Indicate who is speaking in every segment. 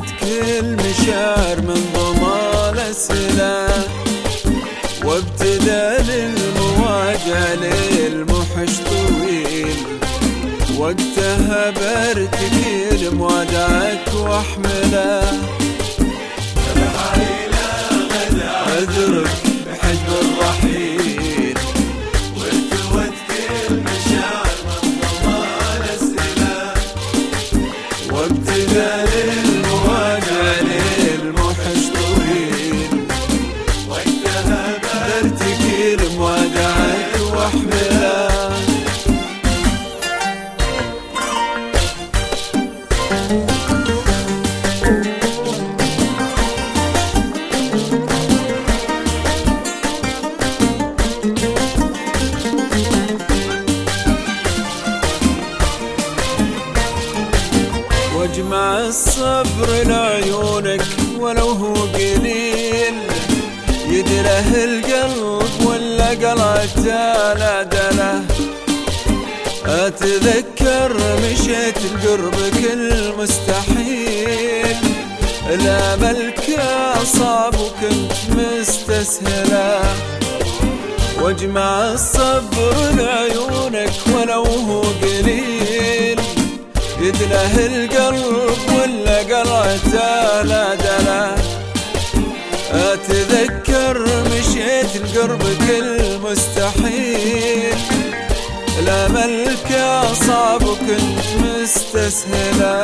Speaker 1: كل مشاعر من ضمان السلاح، وابتدى للمواجع للمحش طويل، وقتها برتكي لموادعك واحمله. عذرك بحجم الرحيل، والتوت كل مشاعر من ضمان السلاح، وابتدى للمواجع للمحش طويل، وقتها برتكي لموادعك واحمله. واجمع الصبر لعيونك ولو هو قليل، يدره القلب ولا قلعته العدله. أتذكر مشيت لقربك المستحيل، الأمل كان صعب وكنت مستسهله. واجمع الصبر لعيونك ولو هو قليل، يدله القلب ولا قلعته العدله. أتذكر مشيت لقربك المستحيل، الأمل كان صعب وكنت مستسهله.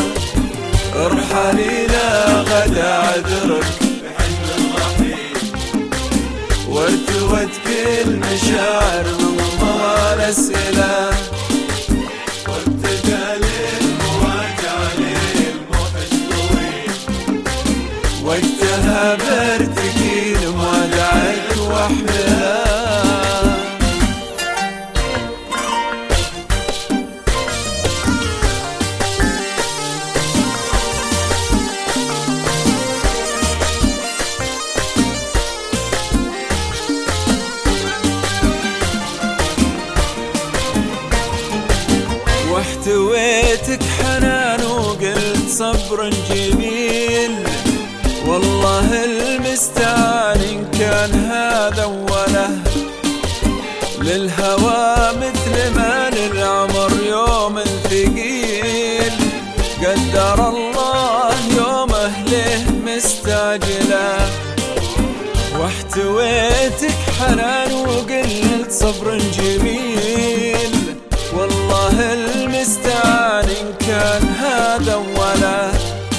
Speaker 1: ارحلي لا غدا عذرك بحجم الرحيل، وارتوت كل مشاعر من ضمان السلاح، وابتدى للمواجع للمحش طويل، وقتها برتكي لموادعك واحمله. واحتويتك حنان وقلت صبر جميل، والله المستعان إن كان هذا وله. للهوى مثل ما للعمر يوم ثقيل، قدر الله يوم أهله مستعجله. واحتويتك حنان وقلت صبر جميل، والله المستعان إن كان هذا ولا.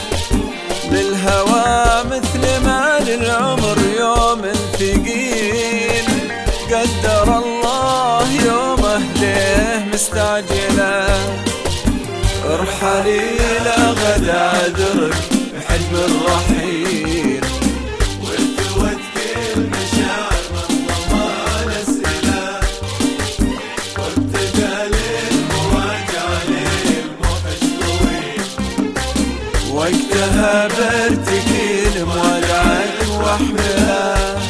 Speaker 1: للهوى مثل ما للعمر يوم ثقيل، قدر الله يوم أهله مستعجله. ارحلي لا غدا عذرك بحجم الرحيل، والتوت كل مشاعر من ضمان السلاح، وابتدى للمواجع للمحش طويل، وقتها برتكي لموادعك واحمله.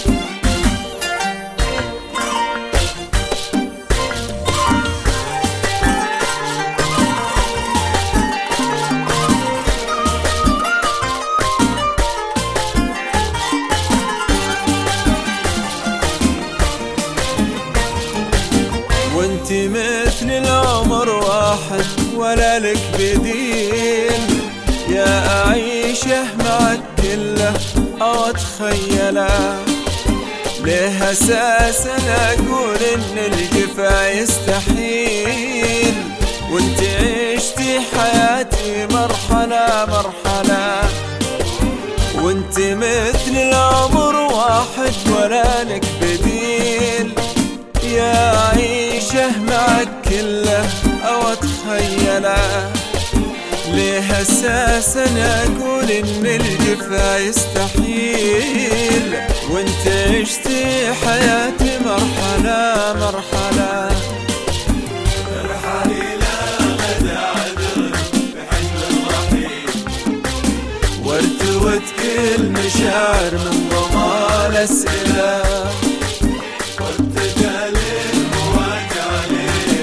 Speaker 1: وانتي مثل العمر واحد ولا لك بديل، يا أعيشه معك كله أو أتخيله. ليه أساسا أقول إن الجفا يستحيل، وانتي عشتي حياتي مرحلة مرحلة. وانتي مثل العمر واحد ولا لك بديل، يا أعيشه معك كله أو أتخيله. ليه أساسا أقول إن الجفا يستحيل، وانت عشتي حياتي مرحلة مرحلة. ارحلي لا غدا عذرك بحجم الرحيل، وارتوت كل مشاعر من ضمان السلاح، وابتدى للمواجع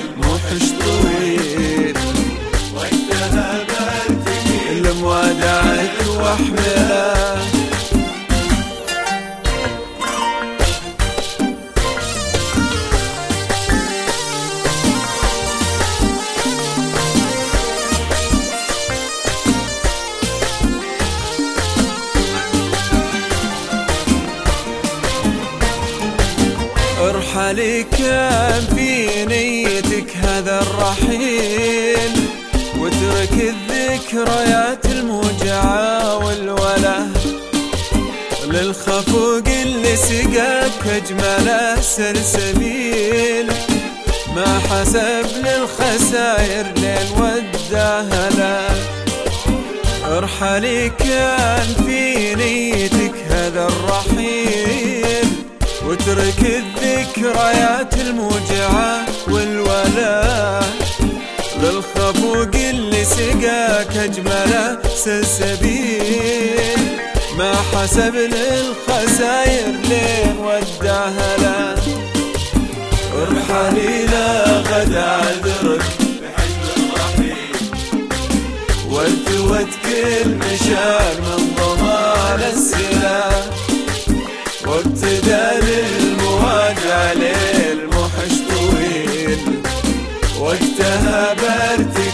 Speaker 1: للمحش طويل، وقتها برتكي الموادع ارحلي كان في نيتك هذا الرحيل، واترك الذكريات الموجعة والوله للخفوق اللي سقاك أجمل سلسبيل، ما حسب للخساير لين وداها له. ارحلي كان في نيتك هذا الرحيل، واترك الذكريات الموجعة والولا للخفوق اللي سقاك أجمل سلسبيل، ما حسب للخساير لين وداها له. ارحلي لا غد عذرك بحزن الرحيل، والتوت كل مشاعر من ضمان السلاح، وابتدى للمواجع ليل محش طويل، وقتها برتي